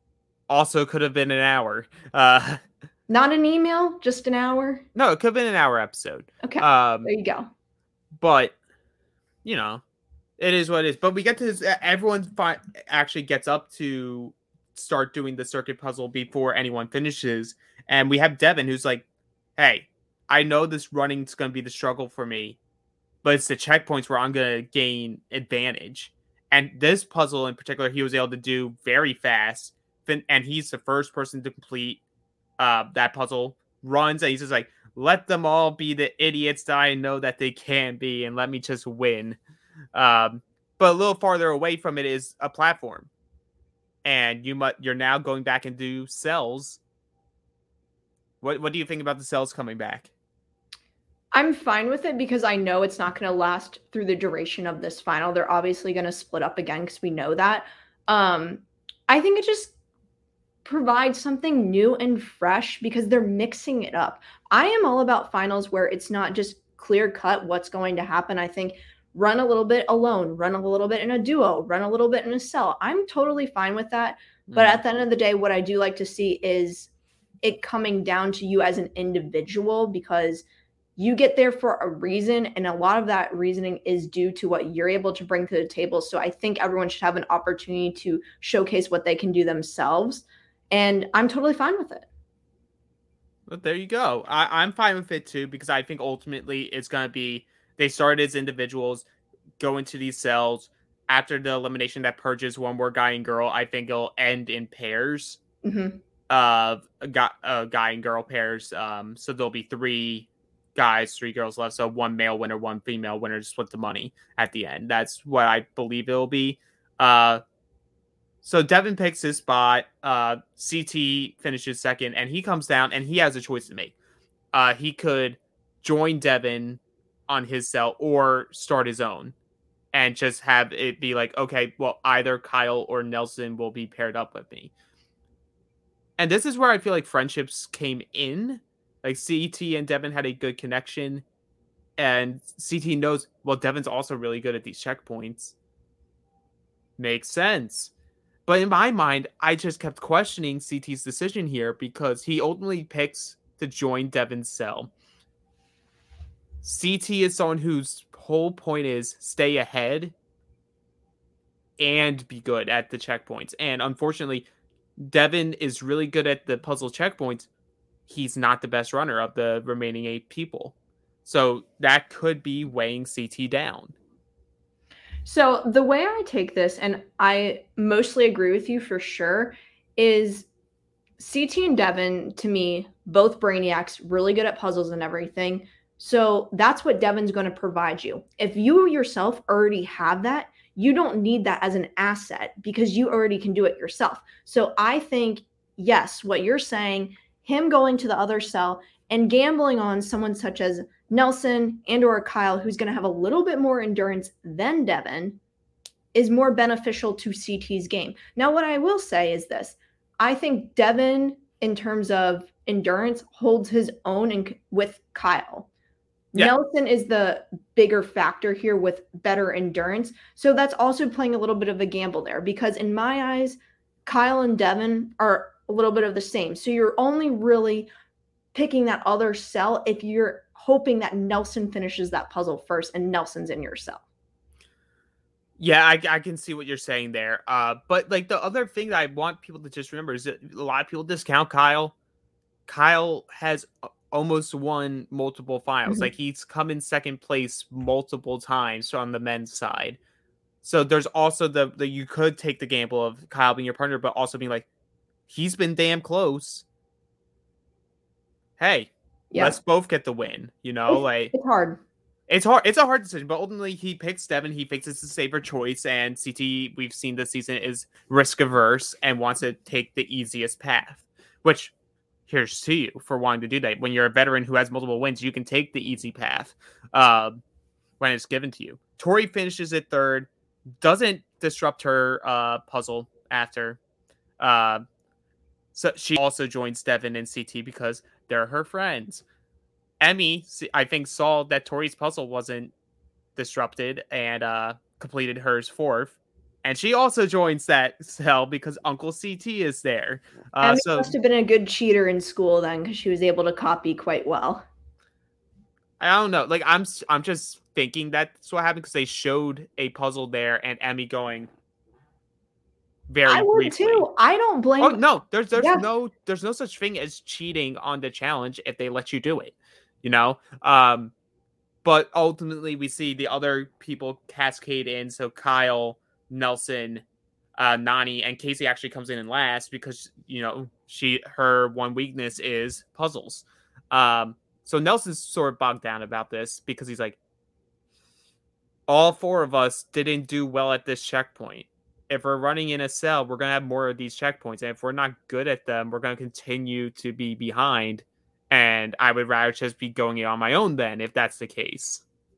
also could have been an hour. Uh, Not an email, just an hour. No, it could have been an hour episode. Okay, um, there you go. But you know, it is what it is. But we get to this. Everyone fi- actually gets up to start doing the circuit puzzle before anyone finishes, and we have Devin who's like, "Hey, I know this running's going to be the struggle for me, but it's the checkpoints where I'm going to gain advantage." And this puzzle in particular, he was able to do very fast. And he's the first person to complete uh, that puzzle. Runs, and he's just like, let them all be the idiots that I know that they can be, and let me just win. Um, but a little farther away from it is a platform. And you mu- you're now going back and do cells. What What do you think about the cells coming back? I'm fine with it because I know it's not going to last through the duration of this final. They're obviously going to split up again because we know that. Um, I think it just provides something new and fresh because they're mixing it up. I am all about finals where it's not just clear cut what's going to happen. I think run a little bit alone, run a little bit in a duo, run a little bit in a cell. I'm totally fine with that. Mm. But at the end of the day, what I do like to see is it coming down to you as an individual because you get there for a reason, and a lot of that reasoning is due to what you're able to bring to the table. So I think everyone should have an opportunity to showcase what they can do themselves, and I'm totally fine with it. Well, there you go. I, I'm fine with it too, because I think ultimately it's going to be, they start as individuals, go into these cells. After the elimination that purges one more guy and girl, I think it'll end in pairs mm-hmm. of a guy, uh, guy and girl pairs. Um, so there'll be three guys, three girls left. So one male winner, one female winner to split the money at the end. That's what I believe it'll be. Uh, so Devin picks his spot. Uh, C T finishes second, and he comes down, and he has a choice to make. Uh, he could join Devin on his cell or start his own and just have it be like, okay, well, either Kyle or Nelson will be paired up with me. And this is where I feel like friendships came in. Like C T and Devin had a good connection, and C T knows, well, Devin's also really good at these checkpoints. Makes sense. But in my mind, I just kept questioning C T's decision here because he ultimately picks to join Devin's cell. C T is someone whose whole point is stay ahead and be good at the checkpoints. And unfortunately, Devin is really good at the puzzle checkpoints, he's not the best runner of the remaining eight people. So that could be weighing C T down. So the way I take this, and I mostly agree with you for sure, is C T and Devin, to me, both brainiacs, really good at puzzles and everything. So that's what Devin's going to provide you. If you yourself already have that, you don't need that as an asset because you already can do it yourself. So I think, yes, what you're saying, him going to the other cell and gambling on someone such as Nelson and or Kyle, who's going to have a little bit more endurance than Devin, is more beneficial to C T's game. Now, what I will say is this. I think Devin, in terms of endurance, holds his own in, with Kyle. Yeah. Nelson is the bigger factor here with better endurance. So that's also playing a little bit of a gamble there because in my eyes, Kyle and Devin are a little bit of the same. So you're only really picking that other cell if you're hoping that Nelson finishes that puzzle first and Nelson's in your cell. Yeah, I, I can see what you're saying there. Uh, but like the other thing that I want people to just remember is that a lot of people discount Kyle. Kyle has almost won multiple finals. Mm-hmm. Like he's come in second place multiple times on the men's side. So there's also the, the you could take the gamble of Kyle being your partner, but also being like, he's been damn close. Hey, yeah. Let's both get the win. You know, it's, like it's hard. It's hard. It's a hard decision, but ultimately he picks Devin. He thinks it's a safer choice, and C T, we've seen this season, is risk averse and wants to take the easiest path. Which, here's to you for wanting to do that. When you're a veteran who has multiple wins, you can take the easy path uh, when it's given to you. Tori finishes at third, doesn't disrupt her uh, puzzle after. Uh, so she also joins Devin and C T because they're her friends. Emmy, I think, saw that Tori's puzzle wasn't disrupted and uh, completed hers fourth. And she also joins that cell because Uncle C T is there. Uh, Emmy so, must have been a good cheater in school then because she was able to copy quite well. I don't know. Like, I'm I'm just thinking that's what happened because they showed a puzzle there and Emmy going very I would briefly. too. I don't blame. Oh no, there's there's yeah. no there's no such thing as cheating on the challenge if they let you do it. You know, um, but ultimately we see the other people cascade in. So Kyle, Nelson, uh, Nany, and Casey actually comes in and last because, you know, she her one weakness is puzzles. Um, so Nelson's sort of bogged down about this because he's like, all four of us didn't do well at this checkpoint. If we're running in a cell, we're going to have more of these checkpoints. And if we're not good at them, we're going to continue to be behind. And I would rather just be going it on my own then, if that's the case.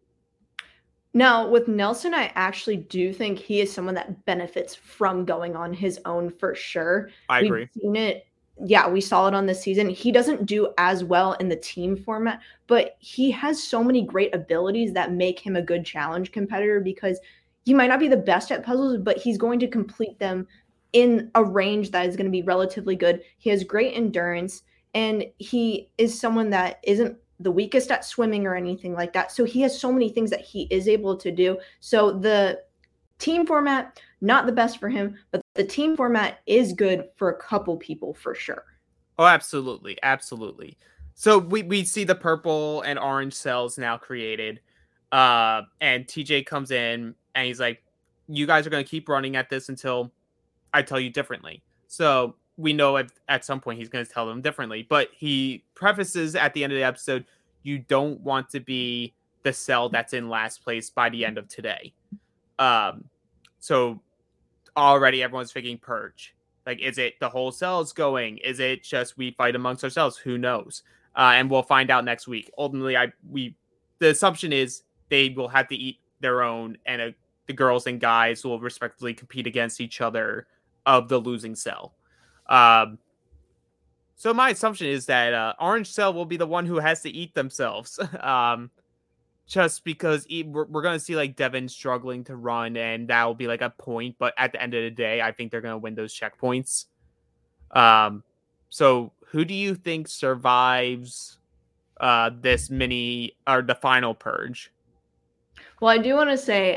Now, with Nelson, I actually do think he is someone that benefits from going on his own for sure. I We've agree. Seen it. Yeah, we saw it on this season. He doesn't do as well in the team format, but he has so many great abilities that make him a good challenge competitor because he might not be the best at puzzles, but he's going to complete them in a range that is going to be relatively good. He has great endurance. And he is someone that isn't the weakest at swimming or anything like that. So he has so many things that he is able to do. So the team format, not the best for him, but the team format is good for a couple people for sure. Oh, absolutely. Absolutely. So we, we see the purple and orange cells now created. Uh, and T J comes in and he's like, you guys are going to keep running at this until I tell you differently. So we know at, at some point he's going to tell them differently, but he prefaces at the end of the episode, you don't want to be the cell that's in last place by the end of today. Um, so already everyone's thinking purge. Like, is it the whole cell's going? Is it just we fight amongst ourselves? Who knows? Uh, and we'll find out next week. Ultimately, I we the assumption is they will have to eat their own, and uh, the girls and guys will respectively compete against each other of the losing cell. Um, so my assumption is that uh, Orange Cell will be the one who has to eat themselves. um, just because e- we're, we're going to see like Devin struggling to run, and that will be like a point. But at the end of the day, I think they're going to win those checkpoints. Um, so who do you think survives uh, this mini or the final purge? Well, I do want to say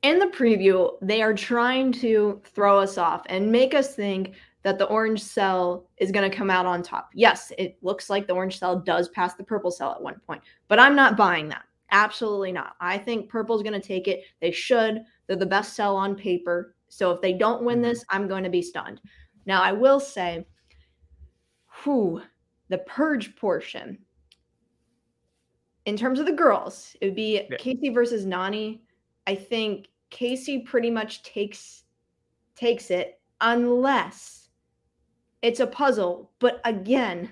in the preview, they are trying to throw us off and make us think that the orange cell is going to come out on top. Yes, it looks like the orange cell does pass the purple cell at one point, but I'm not buying that. Absolutely not. I think purple's going to take it. They should. They're the best cell on paper. So if they don't win Mm-hmm. this, I'm going to be stunned. Now, I will say, whew, the purge portion. In terms of the girls, it would be Yeah. Casey versus Nany. I think Casey pretty much takes takes it unless it's a puzzle. But again,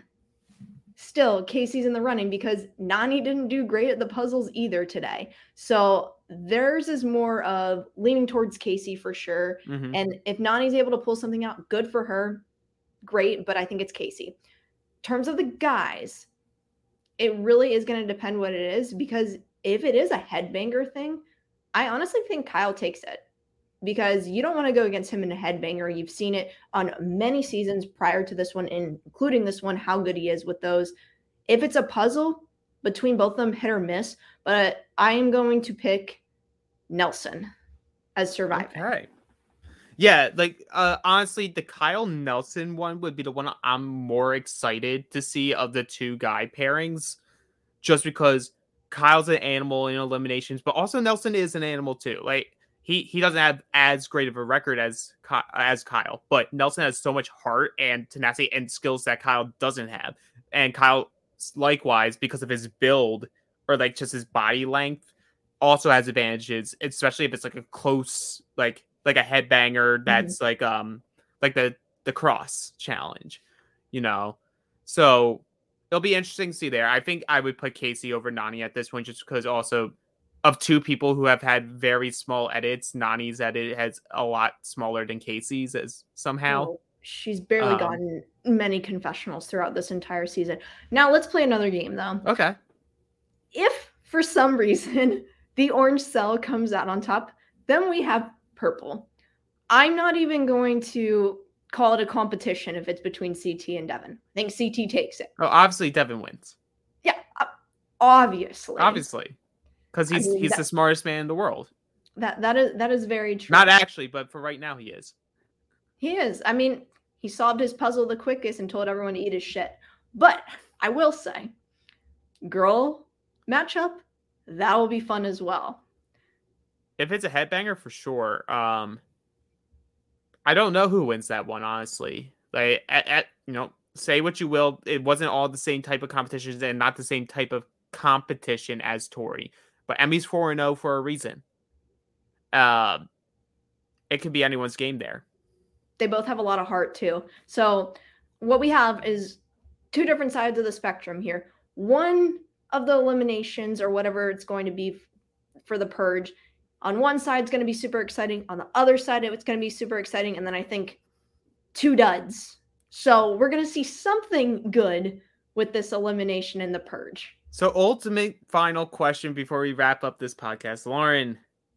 still Casey's in the running because Nany didn't do great at the puzzles either today. So theirs is more of leaning towards Casey for sure. Mm-hmm. And if Nany's able to pull something out, good for her. Great, but I think it's Casey. In terms of the guys, it really is going to depend what it is, because if it is a headbanger thing, I honestly think Kyle takes it, because you don't want to go against him in a headbanger. You've seen it on many seasons prior to this one, including this one, how good he is with those. If it's a puzzle between both of them, hit or miss, but I am going to pick Nelson as surviving. Okay. Yeah, like uh, honestly, the Kyle Nelson one would be the one I'm more excited to see of the two guy pairings, just because Kyle's an animal in eliminations, but also Nelson is an animal too. Like he he doesn't have as great of a record as as Kyle, but Nelson has so much heart and tenacity and skills that Kyle doesn't have, and Kyle likewise, because of his build or like just his body length, also has advantages, especially if it's like a close like like a headbanger that's mm-hmm. like um like the the cross challenge, you know. So it'll be interesting to see there. I think I would put Casey over Nany at this point, just because also of two people who have had very small edits, Nany's edit has a lot smaller than Casey's as somehow. Oh, she's barely um, gotten many confessionals throughout this entire season. Now let's play another game though. Okay. If for some reason the orange cell comes out on top, then we have purple. I'm not even going to call it a competition if it's between C T and Devin. I think C T takes it. Oh, obviously Devin wins. Yeah, obviously. Obviously. Because he's I mean, he's that, the smartest man in the world. That that is that is very true. Not actually, but for right now he is. He is. I mean, he solved his puzzle the quickest and told everyone to eat his shit. But I will say, girl matchup, that will be fun as well. If it's a headbanger, for sure. Um, I don't know who wins that one, honestly. Like, at, at you know, say what you will, it wasn't all the same type of competitions and not the same type of competition as Tori. But Emmy's four and oh for a reason. Um, it could be anyone's game there. They both have a lot of heart, too. So what we have is two different sides of the spectrum here. One of the eliminations, or whatever it's going to be for the purge, on one side is going to be super exciting. On the other side, it's going to be super exciting. And then I think two duds. So we're going to see something good with this elimination in the purge. So ultimate final question before we wrap up this podcast. Lauren,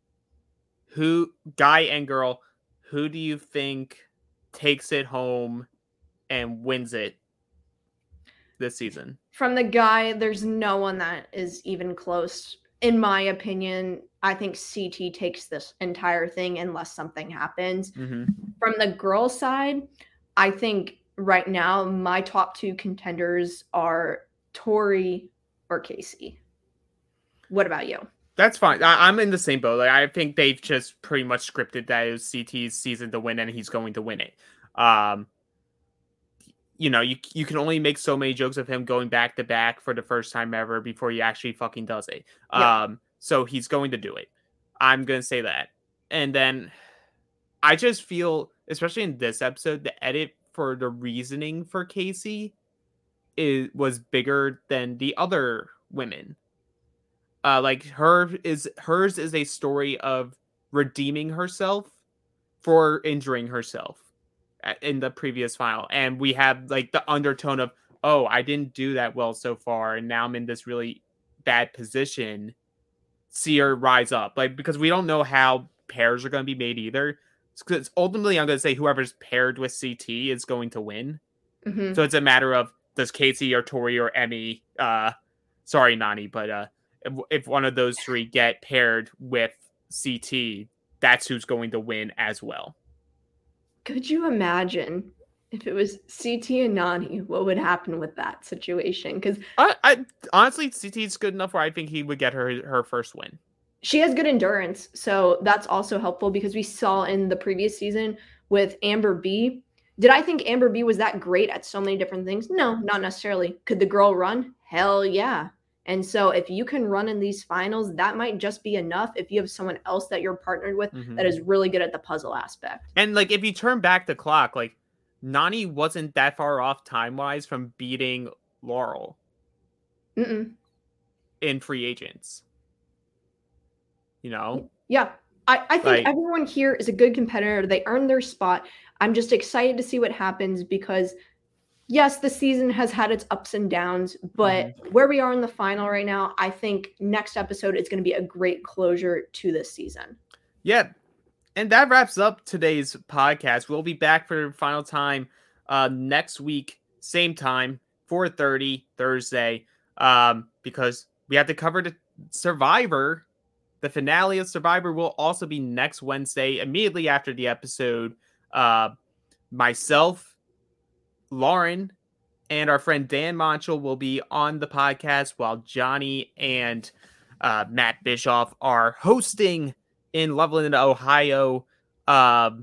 who, guy and girl, who do you think takes it home and wins it this season? From the guy, there's no one that is even close. In my opinion, I think C T takes this entire thing unless something happens. Mm-hmm. From the girl side, I think right now my top two contenders are Tori or Casey. What about you? That's fine. I, I'm in the same boat. Like, I think they've just pretty much scripted that it was C T's season to win, and he's going to win it. Um, you know, you you can only make so many jokes of him going back to back for the first time ever before he actually fucking does it. Yeah. Um, so he's going to do it. I'm going to say that. And then I just feel, especially in this episode, the edit for the reasoning for Casey is was bigger than the other women. Uh, like her is hers is a story of redeeming herself for injuring herself in the previous final, and we have like the undertone of, oh, I didn't do that well so far, and now I'm in this really bad position. See her rise up, like, because we don't know how pairs are going to be made either. Because ultimately, I'm going to say whoever's paired with C T is going to win. Mm-hmm. So it's a matter of, does Casey or Tori or Emmy, uh, sorry Nany, but uh, if, if one of those three get paired with C T, that's who's going to win as well. Could you imagine if it was C T and Nany, what would happen with that situation? Because I, I honestly, C T's good enough where I think he would get her her first win. She has good endurance, so that's also helpful because we saw in the previous season with Amber B. Did I think Amber B was that great at so many different things? No, not necessarily. Could the girl run? Hell yeah. And so if you can run in these finals, that might just be enough if you have someone else that you're partnered with mm-hmm. that is really good at the puzzle aspect. And like if you turn back the clock, like Nany wasn't that far off time-wise from beating Laurel Mm-mm. in free agents. You know? Yeah. I, I think like, everyone here is a good competitor. They earned their spot. I'm just excited to see what happens because yes, the season has had its ups and downs, but mm-hmm. where we are in the final right now, I think next episode is going to be a great closure to this season. Yeah. And that wraps up today's podcast. We'll be back for the final time uh, next week, same time, four thirty Thursday, um, because we have to cover the Survivor. The finale of Survivor will also be next Wednesday, immediately after the episode. Uh, myself, Lauren, and our friend Dan Monchel will be on the podcast while Johnny and uh, Matt Bischoff are hosting in Loveland, Ohio, um,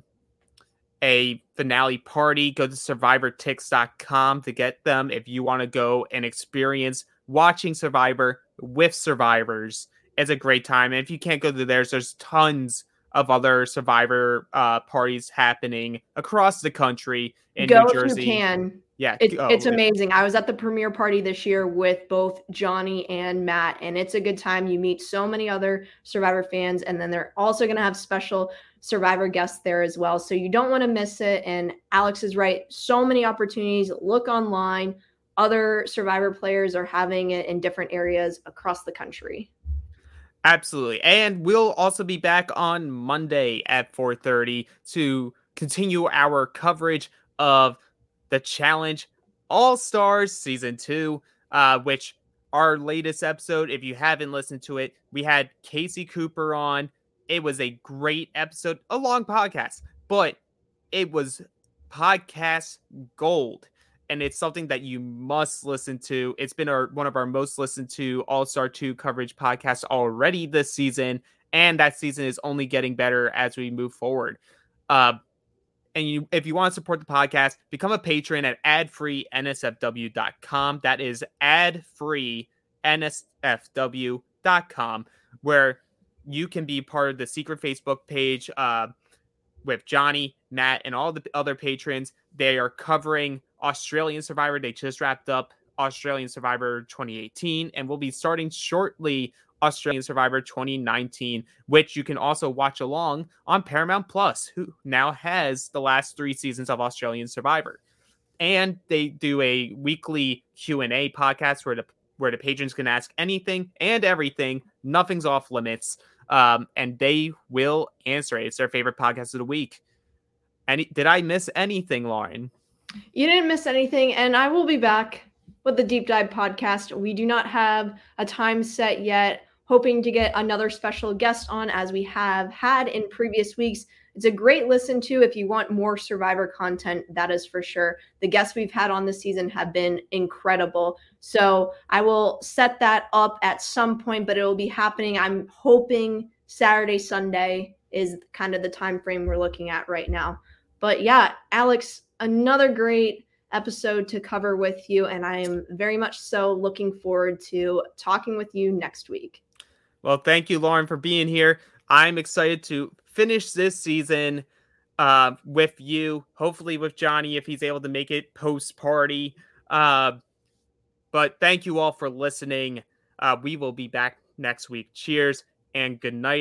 a finale party. Go to survivor tix dot com to get them if you want to go and experience watching Survivor with survivors. It's a great time. And if you can't go to theirs, there's tons of other Survivor uh, parties happening across the country in Go New Jersey. If you can. Yeah, it, oh, it's amazing. I was at the premiere party this year with both Johnny and Matt, and it's a good time. You meet so many other Survivor fans, and then they're also going to have special Survivor guests there as well. So you don't want to miss it. And Alex is right. So many opportunities. Look online. Other Survivor players are having it in different areas across the country. Absolutely. And we'll also be back on Monday at four thirty to continue our coverage of the Challenge All-Stars Season two, uh, which our latest episode, if you haven't listened to it, we had Casey Cooper on. It was a great episode, a long podcast, but it was podcast gold. And it's something that you must listen to. It's been our one of our most listened to All-Star two coverage podcasts already this season. And that season is only getting better as we move forward. Uh, and you, if you want to support the podcast, become a patron at ad free N S F W dot com. That is ad free N S F W dot com, where you can be part of the secret Facebook page uh, with Johnny, Matt, and all the other patrons. They are covering Australian Survivor. They just wrapped up Australian Survivor twenty eighteen, and we'll be starting shortly Australian Survivor twenty nineteen, which you can also watch along on Paramount Plus, who now has the last three seasons of Australian Survivor. And they do a weekly Q and A podcast where the where the patrons can ask anything and everything. Nothing's off limits, um, and they will answer it. It's their favorite podcast of the week. Any, did I miss anything, Lauren? You didn't miss anything, and I will be back with the Deep Dive podcast. We do not have a time set yet, hoping to get another special guest on as we have had in previous weeks. It's a great listen to if you want more Survivor content, that is for sure. The guests we've had on this season have been incredible. So I will set that up at some point, but it will be happening. I'm hoping Saturday, Sunday is kind of the time frame we're looking at right now. But yeah, Alex, another great episode to cover with you, and I am very much so looking forward to talking with you next week. Well, thank you, Lauren, for being here. I'm excited to finish this season uh, with you, hopefully with Johnny if he's able to make it post-party. Uh, but thank you all for listening. Uh, we will be back next week. Cheers and good night.